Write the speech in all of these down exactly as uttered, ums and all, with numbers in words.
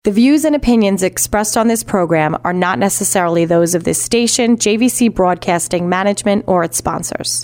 The views and opinions expressed on this program are not necessarily those of this station, J V C Broadcasting Management, or its sponsors.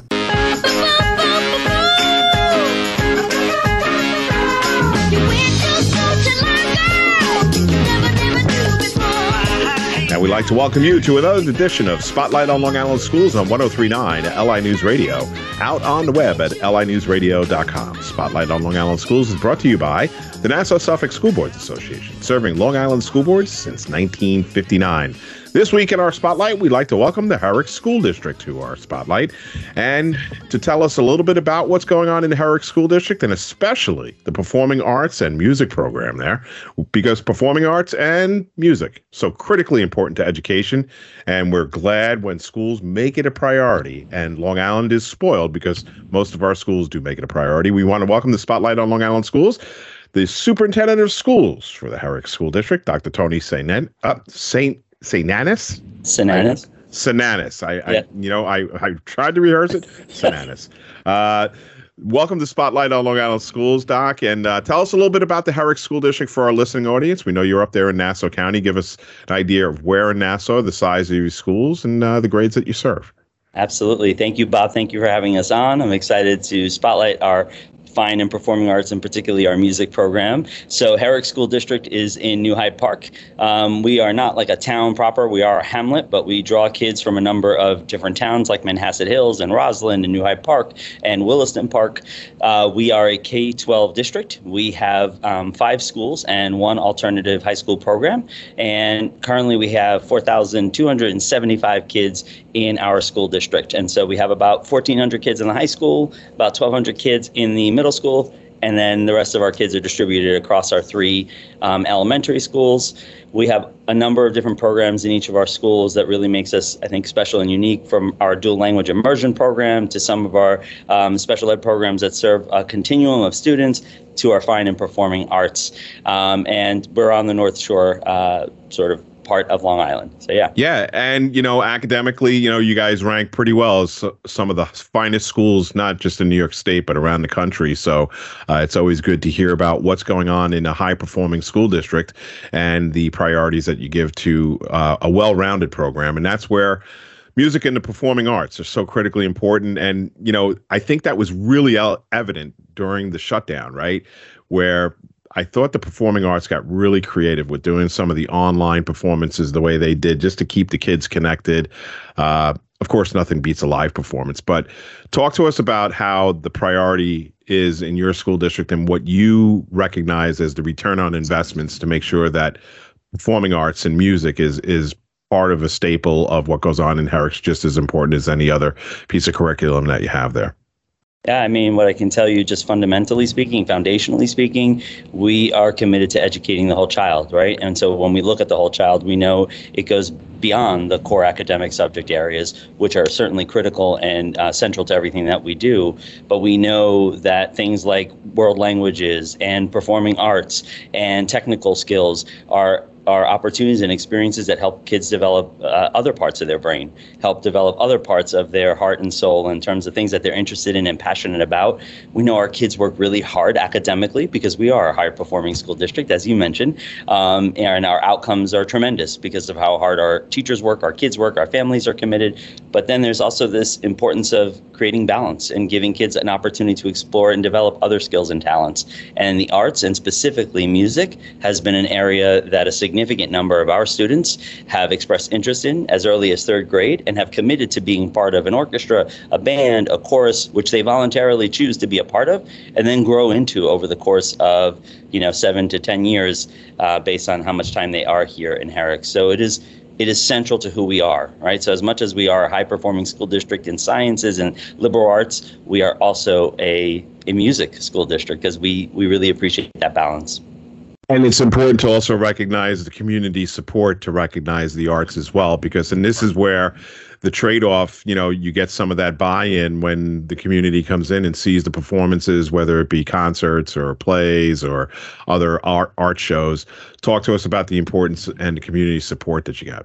Now we'd like to welcome you to another edition of Spotlight on Long Island Schools on one oh three point nine L I News Radio, out on the web at L I news radio dot com. Spotlight on Long Island Schools is brought to you by the Nassau-Suffolk School Boards Association, serving Long Island school boards since nineteen fifty-nine. This week in our Spotlight, we'd like to welcome the Herrick School District to our Spotlight and to tell us a little bit about what's going on in the Herrick School District and especially the performing arts and music program there, because performing arts and music so critically important to education, and we're glad when schools make it a priority, and Long Island is spoiled because most of our schools do make it a priority. We want to welcome the Spotlight on Long Island Schools, the Superintendent of Schools for the Herrick School District, Doctor Tony Saint uh, Saint Sinanis? Sinanis. Sinanis. I, I yeah. you know, I, I tried to rehearse it. Sinanis. uh, welcome to Spotlight on Long Island Schools, Doc, and uh, tell us a little bit about the Herrick School District for our listening audience. We know you're up there in Nassau County. Give us an idea of where in Nassau, the size of your schools, and uh, the grades that you serve. Absolutely. Thank you, Bob. Thank you for having us on. I'm excited to spotlight our fine and performing arts, and particularly our music program. So Herrick School District is in New Hyde Park. Um, we are not like a town proper. We are a hamlet, but we draw kids from a number of different towns like Manhasset Hills and Roslyn and New Hyde Park and Williston Park. Uh, we are a K twelve district. We have um, five schools and one alternative high school program. And currently we have four thousand two hundred seventy-five kids in our school district. And so we have about fourteen hundred kids in the high school, about twelve hundred kids in the middle school, and then the rest of our kids are distributed across our three um, elementary schools. We have a number of different programs in each of our schools that really makes us, I think, special and unique, from our dual language immersion program to some of our um, special ed programs that serve a continuum of students to our fine and performing arts. Um, and we're on the North Shore uh, sort of part of Long Island. So, yeah. Yeah. And, you know, academically, you know, you guys rank pretty well as some of the finest schools, not just in New York State, but around the country. So uh, it's always good to hear about what's going on in a high performing school district and the priorities that you give to uh, a well-rounded program. And that's where music and the performing arts are so critically important. And, you know, I think that was really evident during the shutdown, right? Where I thought the performing arts got really creative with doing some of the online performances the way they did, just to keep the kids connected. Uh, of course, nothing beats a live performance, but talk to us about how the priority is in your school district and what you recognize as the return on investments to make sure that performing arts and music is is part of a staple of what goes on in Herrick's, just as important as any other piece of curriculum that you have there. Yeah, I mean, what I can tell you, just fundamentally speaking, foundationally speaking, we are committed to educating the whole child, right? And so when we look at the whole child, we know it goes beyond the core academic subject areas, which are certainly critical and uh, central to everything that we do. But we know that things like world languages and performing arts and technical skills are are opportunities and experiences that help kids develop uh, other parts of their brain, help develop other parts of their heart and soul in terms of things that they're interested in and passionate about. We know our kids work really hard academically because we are a higher performing school district, as you mentioned, um, and our outcomes are tremendous because of how hard our teachers work, our kids work, our families are committed. But then there's also this importance of creating balance and giving kids an opportunity to explore and develop other skills and talents. And the arts, and specifically music, has been an area that a significant significant number of our students have expressed interest in as early as third grade and have committed to being part of an orchestra, a band, a chorus, which they voluntarily choose to be a part of, and then grow into over the course of, you know, seven to ten years uh, based on how much time they are here in Herrick. So it is It is central to who we are, right? So as much as we are a high-performing school district in sciences and liberal arts, we are also a, a music school district because we, we really appreciate that balance. And it's important to also recognize the community support to recognize the arts as well, because, and this is where the trade-off, you know, you get some of that buy-in when the community comes in and sees the performances, whether it be concerts or plays or other art, art shows. Talk to us about the importance and the community support that you got.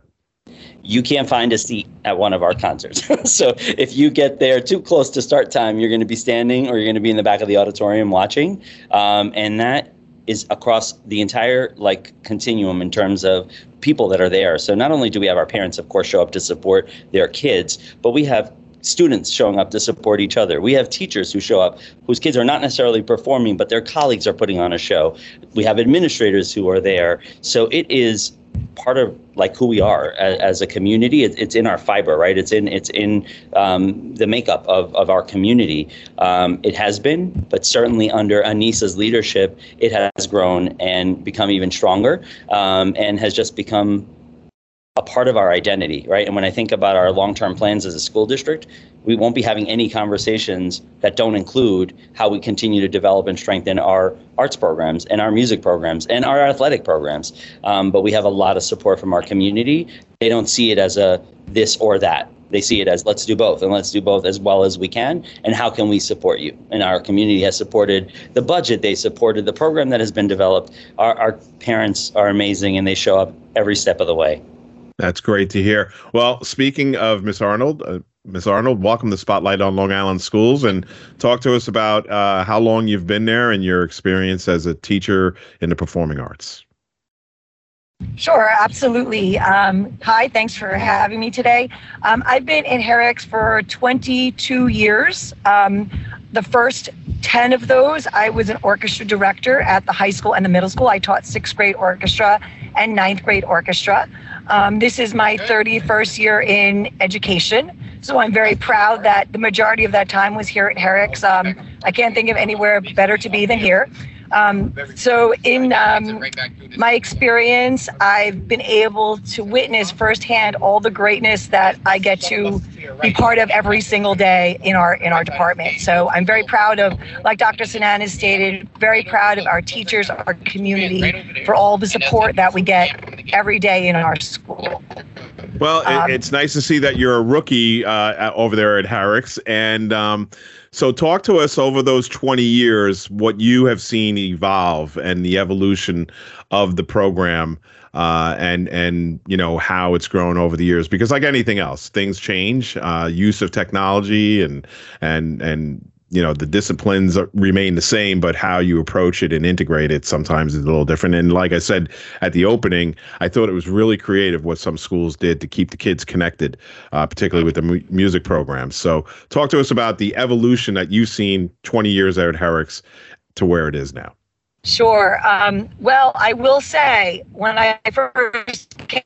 You can't find a seat at one of our concerts. So if you get there too close to start time, you're going to be standing or you're going to be in the back of the auditorium watching. Um, and that is across the entire like continuum in terms of people that are there. So not only do we have our parents, of course, show up to support their kids, but we have students showing up to support each other. We have teachers who show up whose kids are not necessarily performing, but their colleagues are putting on a show. We have administrators who are there. So it is part of like who we are as, as a community. It, it's in our fiber, right? It's in it's in um, the makeup of, of our community. Um, it has been, but certainly under Anissa's leadership, it has grown and become even stronger, um, and has just become a part of our identity, right? And when I think about our long-term plans as a school district, we won't be having any conversations that don't include how we continue to develop and strengthen our arts programs and our music programs and our athletic programs. Um, but we have a lot of support from our community. They don't see it as a this or that. They see it as let's do both, and let's do both as well as we can. And how can we support you? And our community has supported the budget. They supported the program that has been developed. Our, our parents are amazing, and they show up every step of the way. That's great to hear. Well, speaking of Miss Arnold, uh, Miss Arnold, welcome to Spotlight on Long Island Schools, and talk to us about uh, how long you've been there and your experience as a teacher in the performing arts. Sure, absolutely. Um, hi, thanks for having me today. Um, I've been in Herricks for twenty-two years. Um, the first ten of those, I was an orchestra director at the high school and the middle school. I taught sixth grade orchestra and ninth grade orchestra. Um, this is my thirty-first year in education, so I'm very proud that the majority of that time was here at Herricks. Um, I can't think of anywhere better to be than here. Um, so in um, my experience, I've been able to witness firsthand all the greatness that I get to be part of every single day in our in our department. So I'm very proud of, like Doctor Sanan has stated, very proud of our teachers, our community, for all the support that we get every day in our school. Well, Um, it, it's nice to see that you're a rookie uh, over there at Herricks. And um, so talk to us over those twenty years, what you have seen evolve and the evolution of the program, uh, and, and you know, how it's grown over the years. Because like anything else, things change, uh, use of technology and, and, and, you know, the disciplines remain the same, but how you approach it and integrate it sometimes is a little different. And like I said at the opening, I thought it was really creative what some schools did to keep the kids connected, uh, particularly with the mu- music programs. So talk to us about the evolution that you've seen twenty years there at Herricks to where it is now. Sure. Um, well, I will say, when I first came,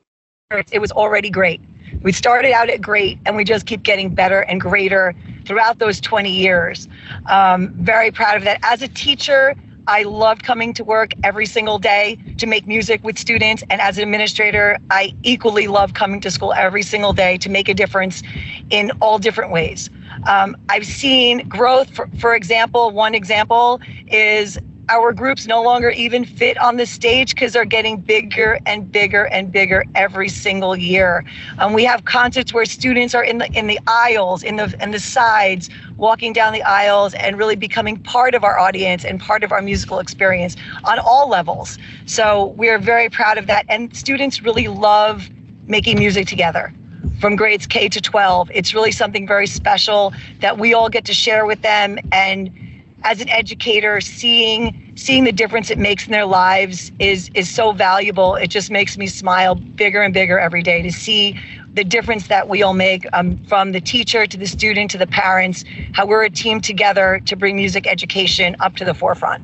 it was already great. We started out at great, and we just keep getting better and greater throughout those twenty years. Um, very proud of that. As a teacher, I loved coming to work every single day to make music with students. And as an administrator, I equally love coming to school every single day to make a difference in all different ways. Um, I've seen growth. For, for example, one example is our groups no longer even fit on the stage because they're getting bigger and bigger and bigger every single year. Um, we have concerts where students are in the in the aisles, in the in the sides, walking down the aisles and really becoming part of our audience and part of our musical experience on all levels. So we're very proud of that. And students really love making music together. From grades K to twelve, it's really something very special that we all get to share with them. And as an educator, seeing seeing the difference it makes in their lives is is so valuable. It just makes me smile bigger and bigger every day to see the difference that we all make, um, from the teacher to the student to the parents, how we're a team together to bring music education up to the forefront.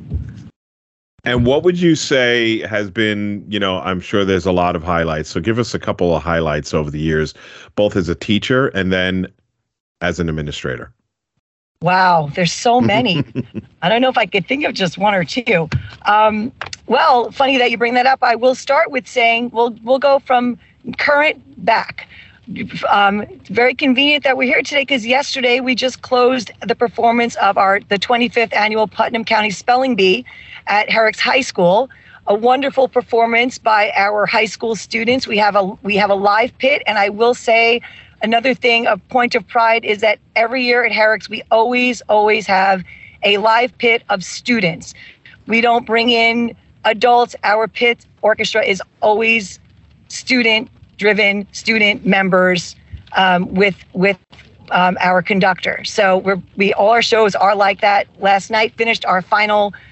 And what would you say has been, you know, I'm sure there's a lot of highlights. So give us a couple of highlights over the years, both as a teacher and then as an administrator. Wow, there's so many. I don't know if I could think of just one or two. Um, well, funny that you bring that up. I will start with saying we'll we'll go from current back. Um, it's very convenient that we're here today because yesterday we just closed the performance of our the twenty-fifth annual Putnam County Spelling Bee at Herricks High School. A wonderful performance by our high school students. We have a we have a live pit, and I will say, another thing, a point of pride, is that every year at Herricks, we always, always have a live pit of students. We don't bring in adults. Our pit orchestra is always student-driven, student members um, with with um, our conductor. So we're, we all our shows are like that. Last night finished our final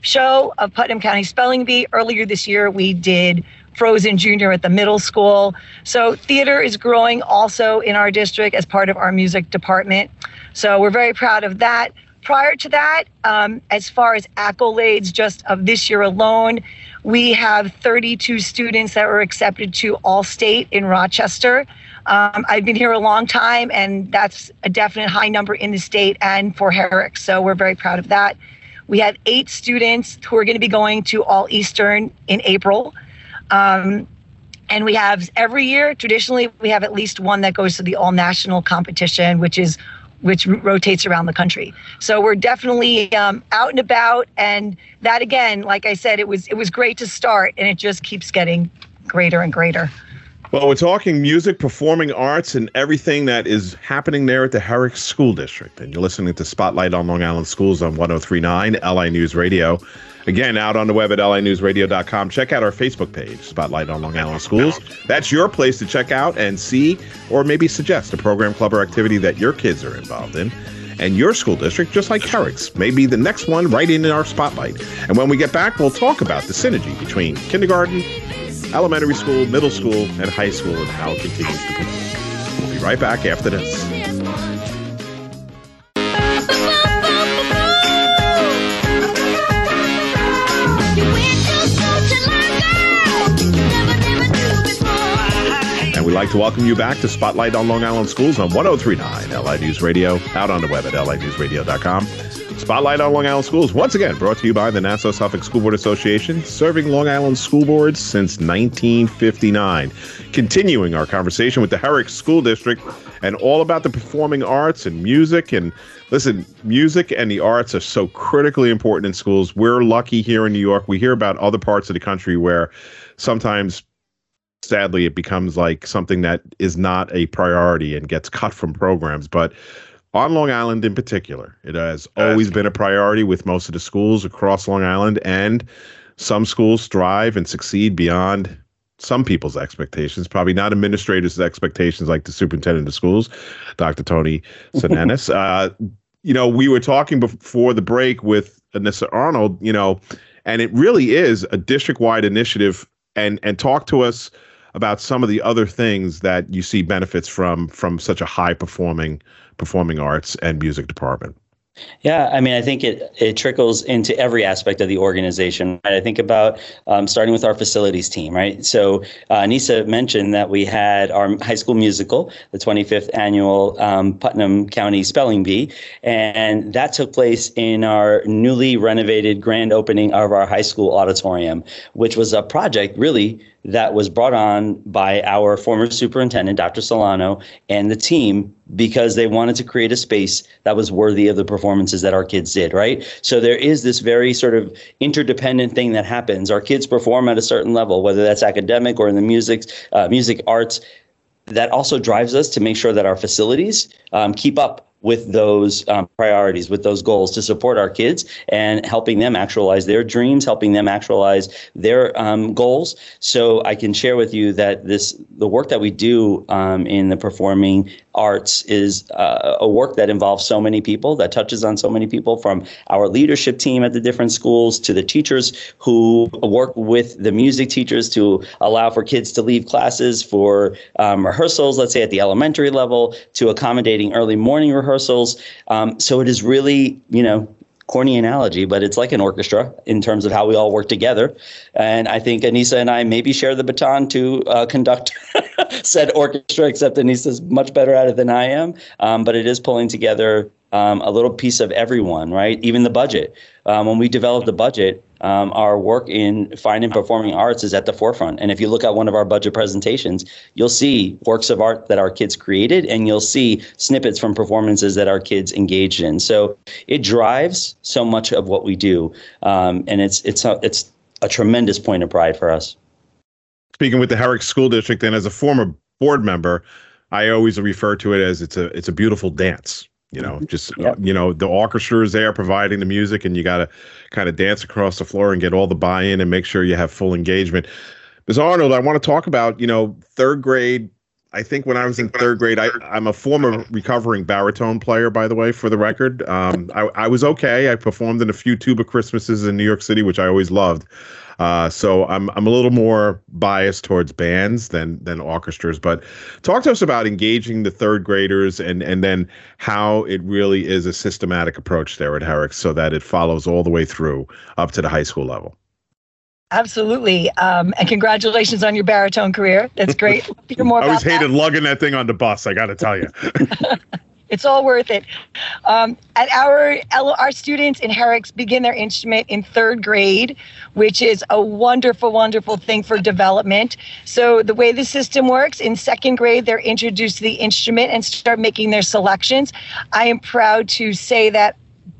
show of Putnam County Spelling Bee. Earlier this year, we did Frozen Junior at the middle school. So theater is growing also in our district as part of our music department. So we're very proud of that. Prior to that, um, as far as accolades just of this year alone, we have thirty-two students that were accepted to All-State in Rochester. Um, I've been here a long time, and that's a definite high number in the state and for Herrick. So we're very proud of that. We have eight students who are going to be going to All-Eastern in April. Um, and we have every year, traditionally, we have at least one that goes to the all-national competition, which is which rotates around the country. So we're definitely um, out and about. And that, again, like I said, it was it was great to start, and it just keeps getting greater and greater. Well, we're talking music, performing arts, and everything that is happening there at the Herrick School District. And you're listening to Spotlight on Long Island Schools on one oh three point nine L I News Radio. Again, out on the web at L I news radio dot com. Check out our Facebook page, Spotlight on Long Island Schools. That's your place to check out and see, or maybe suggest a program, club, or activity that your kids are involved in. And your school district, just like Herrick's, may be the next one right in our spotlight. And when we get back, we'll talk about the synergy between kindergarten, elementary school, middle school, and high school, and how it continues to grow. We'll be right back after this. And we'd like to welcome you back to Spotlight on Long Island Schools on one oh three point nine L I News Radio, out on the web at L I news radio dot com. Spotlight on Long Island Schools, once again, brought to you by the Nassau-Suffolk School Board Association, serving Long Island school boards since nineteen fifty-nine. Continuing our conversation with the Herrick School District and all about the performing arts and music. And listen, music and the arts are so critically important in schools. We're lucky here in New York. We hear about other parts of the country where sometimes, sadly, it becomes like something that is not a priority and gets cut from programs. But on Long Island in particular, it has always been a priority with most of the schools across Long Island, and some schools thrive and succeed beyond some people's expectations, probably not administrators' expectations like the superintendent of schools, Doctor Tony Sinanis. uh, you know, we were talking before the break with Anissa Arnold, you know, and it really is a district-wide initiative, and and talk to us about some of the other things that you see benefits from from such a high performing performing arts and music department. Yeah, I mean, I think it it trickles into every aspect of the organization. Right? I think about um, starting with our facilities team, right? So uh, Anissa mentioned that we had our high school musical, the twenty-fifth annual um, Putnam County Spelling Bee, and that took place in our newly renovated grand opening of our high school auditorium, which was a project really that was brought on by our former superintendent, Doctor Solano, and the team, because they wanted to create a space that was worthy of the performances that our kids did, right? So there is this very sort of interdependent thing that happens. Our kids perform at a certain level, whether that's academic or in the music, uh, music arts. That also drives us to make sure that our facilities um, keep up with those um, priorities, with those goals to support our kids and helping them actualize their dreams, helping them actualize their um, goals. So I can share with you that this, the work that we do um, in the performing arts is uh, a work that involves so many people, that touches on so many people, from our leadership team at the different schools to the teachers who work with the music teachers to allow for kids to leave classes for um, rehearsals, let's say at the elementary level, to accommodating early morning rehearsals. Rehearsals. Um, so it is really, you know, corny analogy, but it's like an orchestra in terms of how we all work together. And I think Anissa and I maybe share the baton to uh, conduct said orchestra, except Anissa's much better at it than I am. Um, but it is pulling together um, a little piece of everyone, right? Even the budget. Um, when we developed the budget, Um, our work in fine and performing arts is at the forefront. And if you look at one of our budget presentations, you'll see works of art that our kids created, and you'll see snippets from performances that our kids engaged in. So it drives so much of what we do. Um, and it's it's a, it's a tremendous point of pride for us. Speaking with the Herrick School District, and as a former board member, I always refer to it as it's a it's a beautiful dance. You know, just, yep. you know, the orchestra is there providing the music, and you got to kind of dance across the floor and get all the buy-in and make sure you have full engagement. Miz Arnold, I want to talk about, you know, third grade I think when I was in third grade, I, I'm a former recovering baritone player, by the way, for the record. Um, I, I was okay. I performed in a few tuba Christmases in New York City, which I always loved. Uh, so I'm I'm a little more biased towards bands than than orchestras. But talk to us about engaging the third graders and and then how it really is a systematic approach there at Herrick's so that it follows all the way through up to the high school level. Absolutely. Um, and congratulations on your baritone career. That's great. Hear more I about always hated that. lugging that thing on the bus, I got to tell you. It's all worth it. Um, at our our students in Herrick's begin their instrument in third grade, which is a wonderful, wonderful thing for development. So the way the system works, in second grade, they're introduced to the instrument and start making their selections. I am proud to say that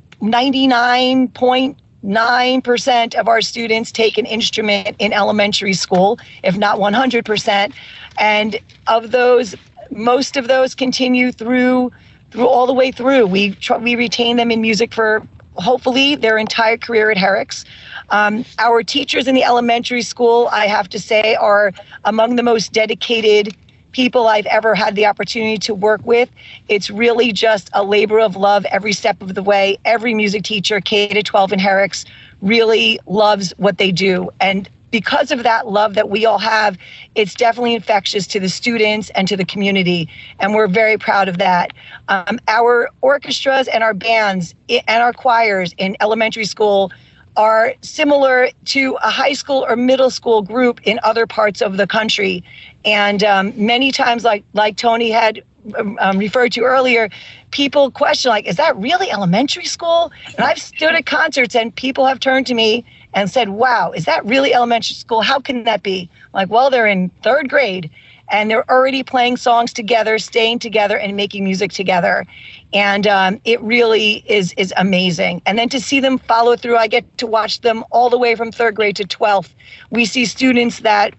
ninety-nine point nine percent of our students take an instrument in elementary school, if not one hundred percent. And of those, most of those continue through through all the way through. We try, we retain them in music for hopefully their entire career at Herrick's. Um, our teachers in the elementary school, I have to say, are among the most dedicated people I've ever had the opportunity to work with. It's really just a labor of love every step of the way. Every music teacher, K to twelve in Herrick's, really loves what they do. And because of that love that we all have, it's definitely infectious to the students and to the community. And we're very proud of that. Um, our orchestras and our bands and our choirs in elementary school are similar to a high school or middle school group in other parts of the country. And um, many times, like like Tony had um, referred to earlier, people question, like, is that really elementary school? And I've stood at concerts and people have turned to me and said, wow, is that really elementary school? How can that be? I'm like, well, they're in third grade and they're already playing songs together, staying together and making music together. And um, it really is is amazing. And then to see them follow through, I get to watch them all the way from third grade to twelfth. We see students that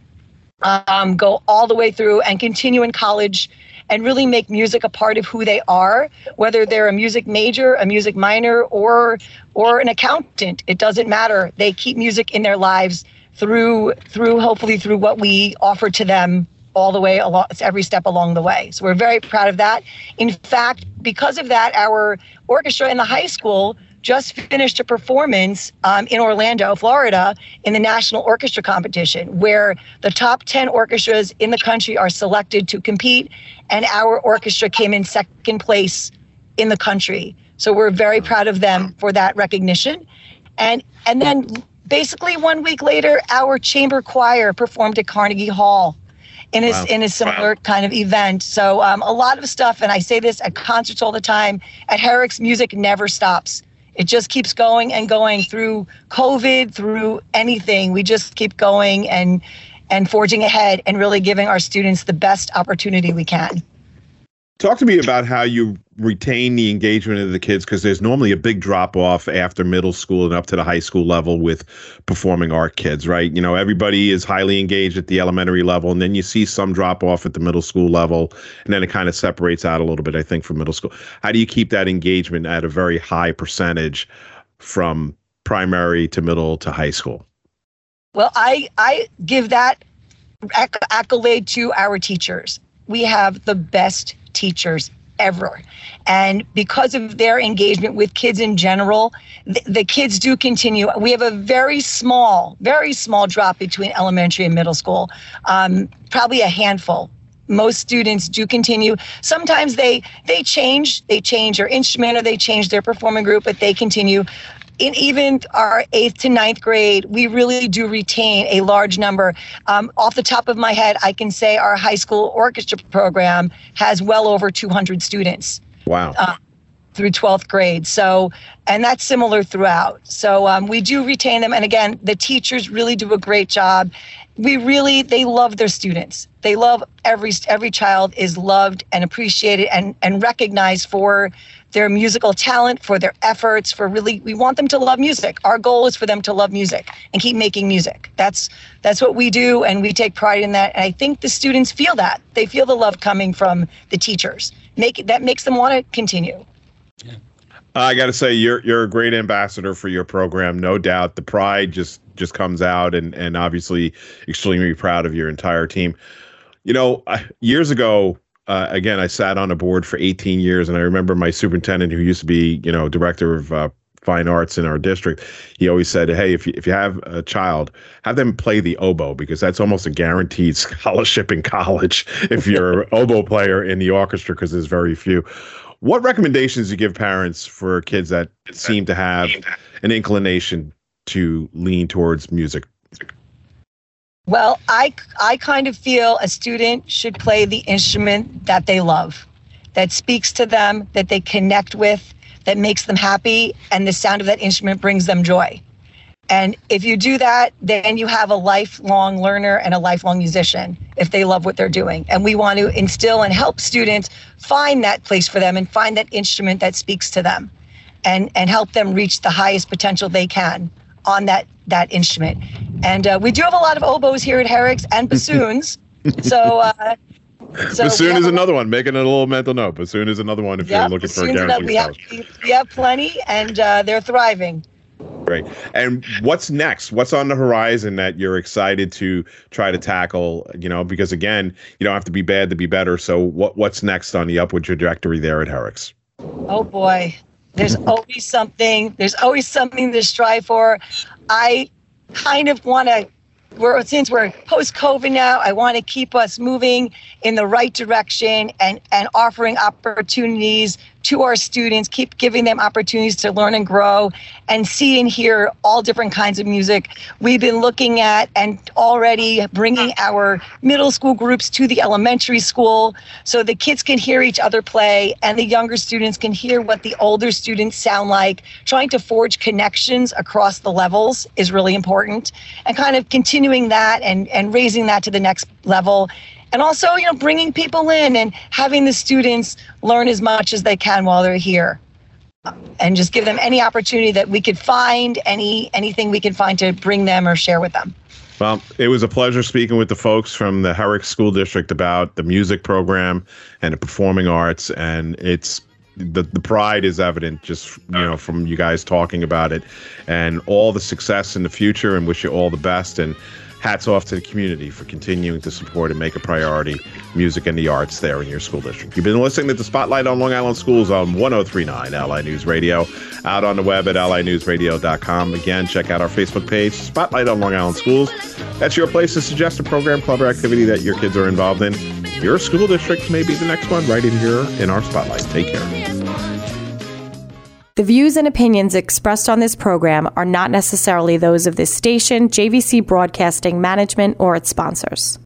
um, go all the way through and continue in college and really make music a part of who they are, whether they're a music major, a music minor, or or an accountant. It doesn't matter. They keep music in their lives through through hopefully through what we offer to them all the way along, every step along the way. So we're very proud of that. In fact, because of that, our orchestra in the high school just finished a performance um, in Orlando, Florida, in the National Orchestra Competition, where the top ten orchestras in the country are selected to compete, and our orchestra came in second place in the country. So we're very proud of them for that recognition. And and then basically one week later, our chamber choir performed at Carnegie Hall in a, wow. in a similar wow. kind of event. So um, a lot of stuff, and I say this at concerts all the time, at Herrick's, music never stops. It just keeps going and going through COVID, through anything. We just keep going and and forging ahead and really giving our students the best opportunity we can. Talk to me about how you retain the engagement of the kids, because there's normally a big drop off after middle school and up to the high school level with performing art kids, right? You know, everybody is highly engaged at the elementary level, and then you see some drop off at the middle school level, and then it kind of separates out a little bit, I think, from middle school. How do you keep that engagement at a very high percentage from primary to middle to high school? Well, I, I give that acc- accolade to our teachers. We have the best teachers ever. And because of their engagement with kids in general, th- the kids do continue. We have a very small, very small drop between elementary and middle school, um, probably a handful. Most students do continue. Sometimes they they change, they change their instrument or they change their performing group, but they continue. In even our eighth to ninth grade, we really do retain a large number. Um, off the top of my head, I can say our high school orchestra program has well over two hundred students. Wow. Uh, through twelfth grade. So, and that's similar throughout. So um, we do retain them. And again, the teachers really do a great job. We really, they love their students. They love every, every child is loved and appreciated and, and recognized for their musical talent, for their efforts, for really, we want them to love music. Our goal is for them to love music and keep making music. That's that's what we do, and we take pride in that. And I think the students feel that. They feel the love coming from the teachers. Make that makes them want to continue. Yeah. Uh, I got to say, you're you're a great ambassador for your program, no doubt. The pride just just comes out, and and obviously extremely proud of your entire team. You know, years ago, uh, again, I sat on a board for eighteen years, and I remember my superintendent, who used to be, you know, director of uh, fine arts in our district. He always said, "Hey, if you, if you have a child, have them play the oboe, because that's almost a guaranteed scholarship in college if you're an oboe player in the orchestra, because there's very few." What recommendations do you give parents for kids that seem to have an inclination to lean towards music? Well, I, I kind of feel a student should play the instrument that they love, that speaks to them, that they connect with, that makes them happy, and the sound of that instrument brings them joy. And if you do that, then you have a lifelong learner and a lifelong musician if they love what they're doing. And we want to instill and help students find that place for them and find that instrument that speaks to them, and, and help them reach the highest potential they can on that, that instrument. And uh, we do have a lot of oboes here at Herrick's, and bassoons. so, uh, so bassoon is another one. Making a little mental note. Bassoon is another one if yeah, you're looking for a guaranteed we have, we have plenty, and uh, they're thriving. Great. And what's next? What's on the horizon that you're excited to try to tackle? You know, because again, you don't have to be bad to be better. So what what's next on the upward trajectory there at Herrick's? Oh boy, there's always something. There's always something to strive for. I kind of want to, we're, since we're post-COVID now, I want to keep us moving in the right direction and, and offering opportunities to our students, keep giving them opportunities to learn and grow and see and hear all different kinds of music. We've been looking at and already bringing our middle school groups to the elementary school so the kids can hear each other play and the younger students can hear what the older students sound like. Trying to forge connections across the levels is really important, and kind of continuing that and, and raising that to the next level. And also, you know, bringing people in and having the students learn as much as they can while they're here, and just give them any opportunity that we could find, any anything we can find to bring them or share with them. Well, it was a pleasure speaking with the folks from the Herrick School District about the music program and the performing arts. And it's the the pride is evident just, you know, from you guys talking about it, and all the success in the future, and wish you all the best. And hats off to the community for continuing to support and make a priority music and the arts there in your school district. You've been listening to the Spotlight on Long Island Schools on one oh three point nine L I News Radio, out on the web at L I news radio dot com. Again, check out our Facebook page, Spotlight on Long Island Schools. That's your place to suggest a program, club, or activity that your kids are involved in. Your school district may be the next one right in here in our Spotlight. Take care. The views and opinions expressed on this program are not necessarily those of this station, J V C Broadcasting Management, or its sponsors.